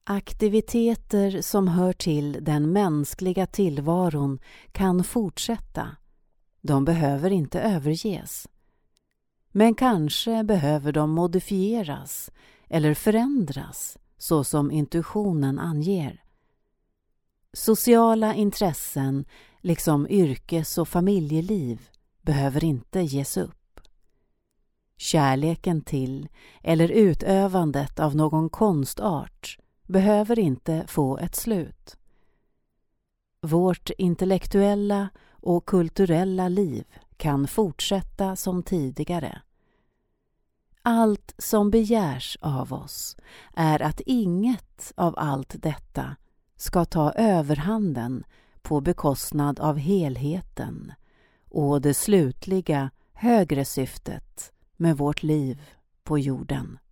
Aktiviteter som hör till den mänskliga tillvaron kan fortsätta. De behöver inte överges. Men kanske behöver de modifieras eller förändras så som intuitionen anger. Sociala intressen, liksom yrkes- och familjeliv, behöver inte ges upp. Kärleken till eller utövandet av någon konstart behöver inte få ett slut. Vårt intellektuella och kulturella liv kan fortsätta som tidigare. Allt som begärs av oss är att inget av allt detta ska ta överhanden på bekostnad av helheten och det slutliga högre syftet med vårt liv på jorden.